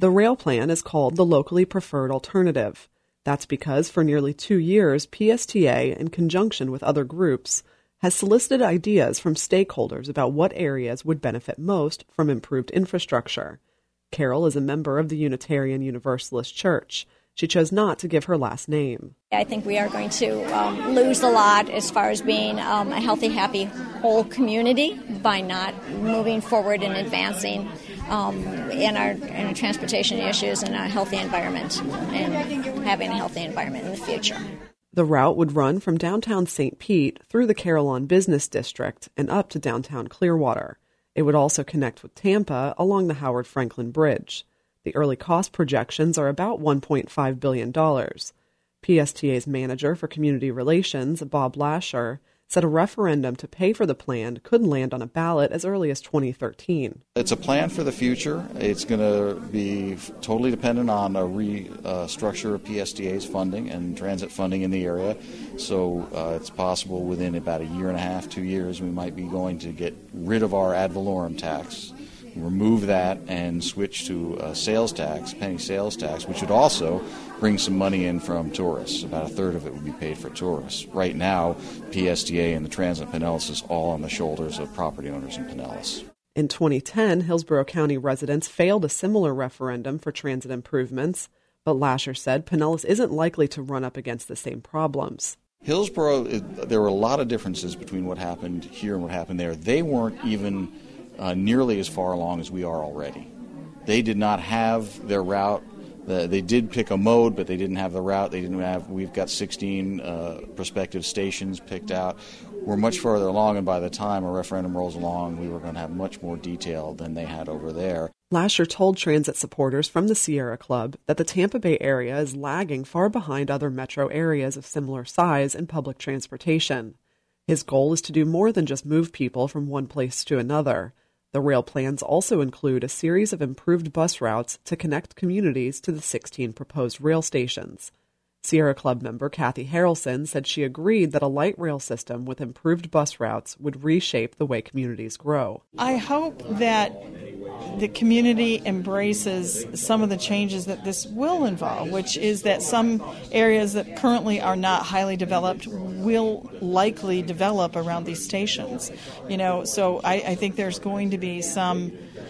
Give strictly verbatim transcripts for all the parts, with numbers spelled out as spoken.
The rail plan is called the Locally Preferred Alternative. That's because for nearly two years, P S T A, in conjunction with other groups, has solicited ideas from stakeholders about what areas would benefit most from improved infrastructure. Carol is a member of the Unitarian Universalist Church. She chose not to give her last name. I think we are going to um, lose a lot as far as being um, a healthy, happy, whole community by not moving forward and advancing um, in, our, in our transportation issues and a healthy environment and having a healthy environment in the future. The route would run from downtown Saint Pete through the Carillon Business District and up to downtown Clearwater. It would also connect with Tampa along the Howard Franklin Bridge. The early cost projections are about one point five billion dollars. P S T A's manager for community relations, Bob Lasher, said a referendum to pay for the plan could land on a ballot as early as twenty thirteen. It's a plan for the future. It's going to be totally dependent on a restructure uh, of P S T A's funding and transit funding in the area. So uh, it's possible within about a year and a half, two years, we might be going to get rid of our ad valorem tax, remove that, and switch to a sales tax, penny sales tax, which would also bring some money in from tourists. About a third of it would be paid for tourists. Right now, P S T A and the Transit Pinellas is all on the shoulders of property owners in Pinellas. In twenty ten, Hillsborough County residents failed a similar referendum for transit improvements, but Lasher said Pinellas isn't likely to run up against the same problems. Hillsborough, there were a lot of differences between what happened here and what happened there. They weren't even Uh, nearly as far along as we are already. They did not have their route. The, they did pick a mode, but they didn't have the route. They didn't have. We've got sixteen uh, prospective stations picked out. We're much further along, and by the time a referendum rolls along, we were going to have much more detail than they had over there. Lasher told transit supporters from the Sierra Club that the Tampa Bay area is lagging far behind other metro areas of similar size in public transportation. His goal is to do more than just move people from one place to another. The rail plans also include a series of improved bus routes to connect communities to the sixteen proposed rail stations. Sierra Club member Kathy Harrelson said she agreed that a light rail system with improved bus routes would reshape the way communities grow. I hope that the community embraces some of the changes that this will involve, which is that some areas that currently are not highly developed will likely develop around these stations. You know, so I, I think there's going to be some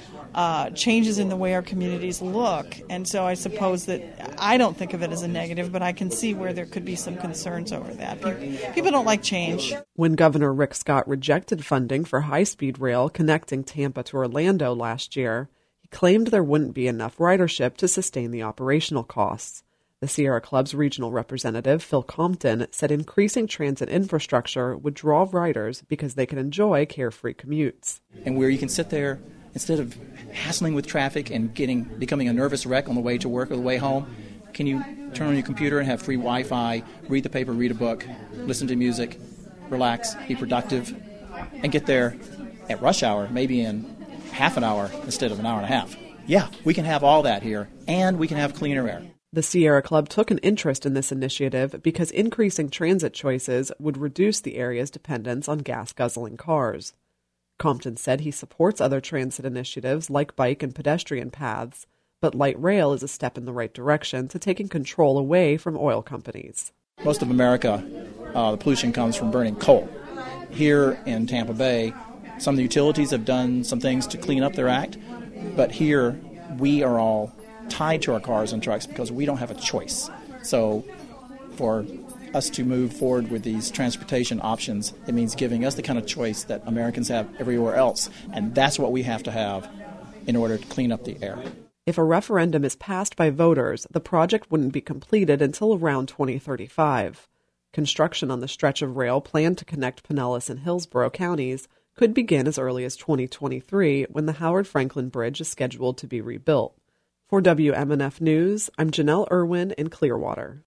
uh, changes in the way our communities look, and so I suppose that I don't think of it as a negative, but I can see where there could be some concerns over that. People don't like change. When Governor Rick Scott rejected funding for high-speed rail connecting Tampa to Orlando last year, he claimed there wouldn't be enough ridership to sustain the operational costs. The Sierra Club's regional representative, Phil Compton, said increasing transit infrastructure would draw riders because they could enjoy carefree commutes. And where you can sit there, instead of hassling with traffic and getting becoming a nervous wreck on the way to work or the way home, can you turn on your computer and have free Wi-Fi, read the paper, read a book, listen to music, relax, be productive, and get there at rush hour, maybe in half an hour instead of an hour and a half. Yeah, we can have all that here, and we can have cleaner air. The Sierra Club took an interest in this initiative because increasing transit choices would reduce the area's dependence on gas-guzzling cars. Compton said he supports other transit initiatives like bike and pedestrian paths, but light rail is a step in the right direction to taking control away from oil companies. Most of America, uh, the pollution comes from burning coal. Here in Tampa Bay, some of the utilities have done some things to clean up their act, but here we are all tied to our cars and trucks because we don't have a choice. So for us to move forward with these transportation options, it means giving us the kind of choice that Americans have everywhere else, and that's what we have to have in order to clean up the air. If a referendum is passed by voters, the project wouldn't be completed until around twenty thirty-five. Construction on the stretch of rail planned to connect Pinellas and Hillsborough counties could begin as early as twenty twenty-three, when the Howard Franklin Bridge is scheduled to be rebuilt. For W M N F News, I'm Janelle Irwin in Clearwater.